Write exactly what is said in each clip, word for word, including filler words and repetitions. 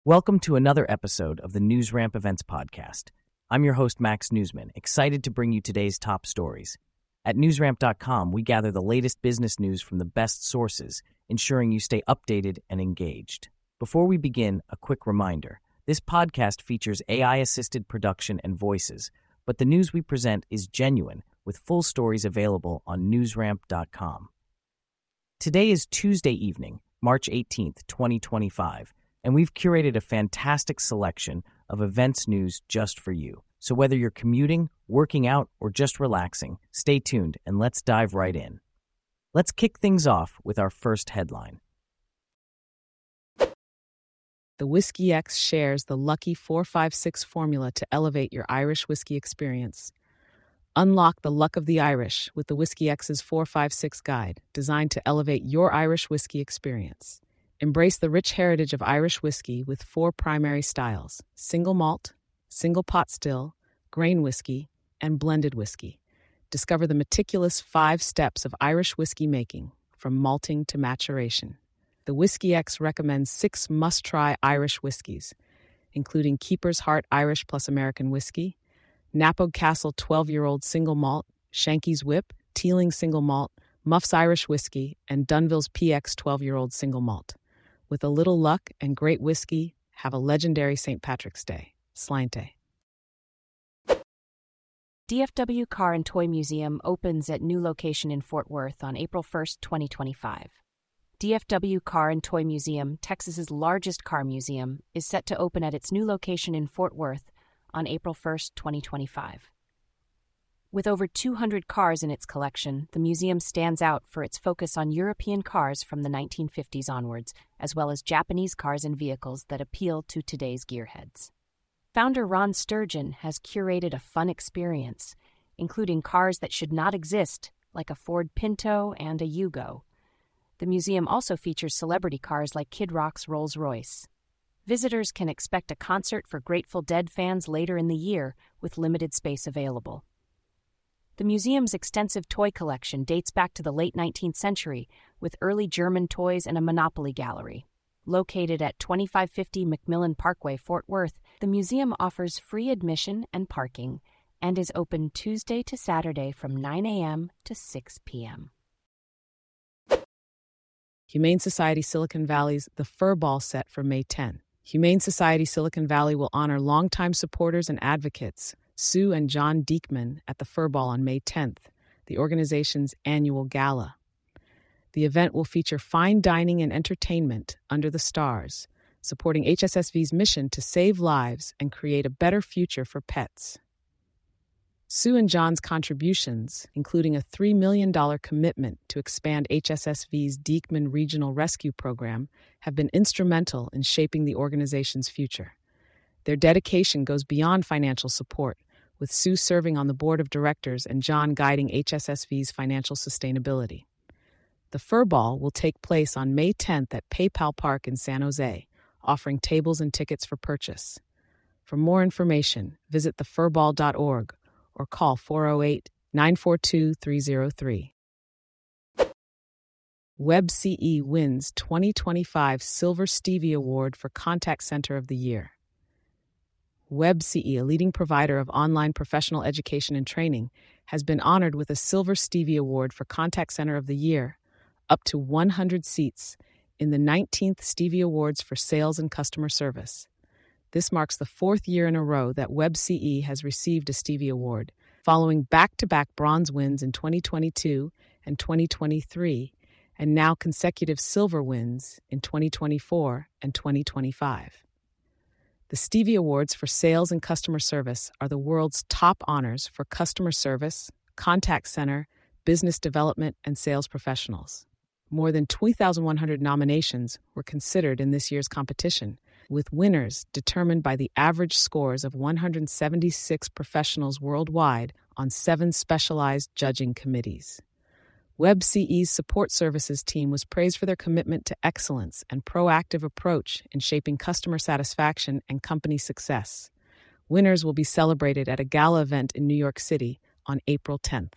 Welcome to another episode of the NewsRamp Events Podcast. I'm your host, Max Newsman, excited to bring you today's top stories. At newsramp dot com, we gather the latest business news from the best sources, ensuring you stay updated and engaged. Before we begin, a quick reminder. This podcast features A I-assisted production and voices, but the news we present is genuine, with full stories available on newsramp dot com. Today is Tuesday evening, March eighteenth, twenty twenty-five, and we've curated a fantastic selection of events news just for you. So whether you're commuting, working out, or just relaxing, stay tuned and let's dive right in. Let's kick things off with our first headline. The Whiskey X shares the Lucky four five six formula to elevate your Irish whiskey experience. Unlock the luck of the Irish with the Whiskey X's four five six guide, designed to elevate your Irish whiskey experience. Embrace the rich heritage of Irish whiskey with four primary styles: single malt, single pot still, grain whiskey, and blended whiskey. Discover the meticulous five steps of Irish whiskey making, from malting to maturation. The Whiskey X recommends six must-try Irish whiskeys, including Keeper's Heart Irish plus American Whiskey, Knappogue Castle twelve-year-old Single Malt, Shanky's Whip, Teeling Single Malt, Muff's Irish Whiskey, and Dunville's P X twelve-year-old Single Malt. With a little luck and great whiskey, have a legendary Saint Patrick's Day. Slainte. D F W Car and Toy Museum opens at new location in Fort Worth on April first, twenty twenty-five. D F W Car and Toy Museum, Texas's largest car museum, is set to open at its new location in Fort Worth on April first, twenty twenty-five. With over two hundred cars in its collection, the museum stands out for its focus on European cars from the nineteen fifties onwards, as well as Japanese cars and vehicles that appeal to today's gearheads. Founder Ron Sturgeon has curated a fun experience, including cars that should not exist, like a Ford Pinto and a Yugo. The museum also features celebrity cars like Kid Rock's Rolls-Royce. Visitors can expect a concert for Grateful Dead fans later in the year, with limited space available. The museum's extensive toy collection dates back to the late nineteenth century, with early German toys and a Monopoly gallery. Located at twenty-five fifty McMillan Parkway, Fort Worth, the museum offers free admission and parking and is open Tuesday to Saturday from nine a.m. to six p.m. Humane Society Silicon Valley's The Fur Ball set for May tenth. Humane Society Silicon Valley will honor longtime supporters and advocates, Sue and John Diekman, at the Fur Ball on May tenth, the organization's annual gala. The event will feature fine dining and entertainment under the stars, supporting H S S V's mission to save lives and create a better future for pets. Sue and John's contributions, including a three million dollars commitment to expand H S S V's Diekman Regional Rescue Program, have been instrumental in shaping the organization's future. Their dedication goes beyond financial support, with Sue serving on the board of directors and John guiding H S S V's financial sustainability. The Fur Ball will take place on May tenth at PayPal Park in San Jose, offering tables and tickets for purchase. For more information, visit the fur ball dot org or call four oh eight, nine four two, three oh three. WebCE wins twenty twenty-five Silver Stevie Award for Contact Center of the Year. WebCE, a leading provider of online professional education and training, has been honored with a Silver Stevie Award for Contact Center of the Year, up to one hundred seats, in the nineteenth Stevie Awards for Sales and Customer Service. This marks the fourth year in a row that WebCE has received a Stevie Award, following back-to-back bronze wins in twenty twenty-two and twenty twenty-three, and now consecutive silver wins in twenty twenty-four and twenty twenty-five. The Stevie Awards for Sales and Customer Service are the world's top honors for customer service, contact center, business development, and sales professionals. More than two thousand one hundred nominations were considered in this year's competition, with winners determined by the average scores of one hundred seventy-six professionals worldwide on seven specialized judging committees. WebCE's support services team was praised for their commitment to excellence and proactive approach in shaping customer satisfaction and company success. Winners will be celebrated at a gala event in New York City on April tenth.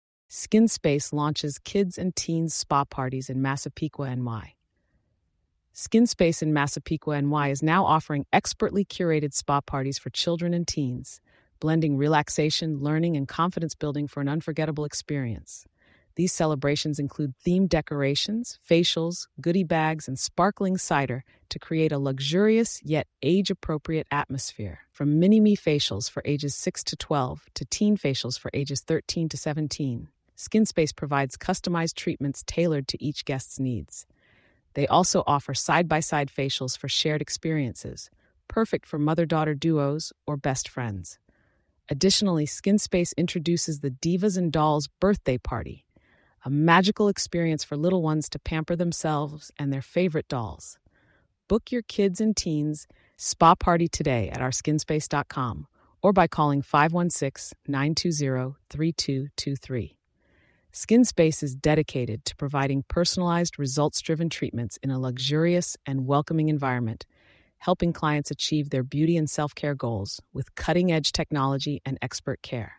SkinSpace launches kids and teens spa parties in Massapequa, N Y SkinSpace in Massapequa, N Y is now offering expertly curated spa parties for children and teens, blending relaxation, learning, and confidence building for an unforgettable experience. These celebrations include themed decorations, facials, goodie bags, and sparkling cider to create a luxurious yet age-appropriate atmosphere. From mini-me facials for ages six to twelve to teen facials for ages thirteen to seventeen, SkinSpace provides customized treatments tailored to each guest's needs. They also offer side-by-side facials for shared experiences, perfect for mother-daughter duos or best friends. Additionally, SkinSpace introduces the Divas and Dolls Birthday Party, a magical experience for little ones to pamper themselves and their favorite dolls. Book your kids and teens' spa party today at our skinspace dot com or by calling five one six, nine two zero, three two two three. SkinSpace is dedicated to providing personalized, results-driven treatments in a luxurious and welcoming environment, helping clients achieve their beauty and self-care goals with cutting-edge technology and expert care.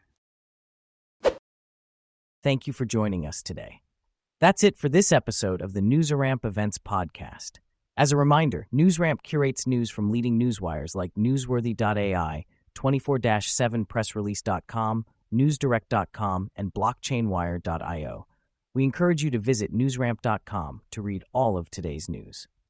Thank you for joining us today. That's it for this episode of the NewsRamp Events Podcast. As a reminder, NewsRamp curates news from leading newswires like newsworthy dot A I, twenty-four seven press release dot com, news direct dot com, and blockchain wire dot io. We encourage you to visit newsramp dot com to read all of today's news.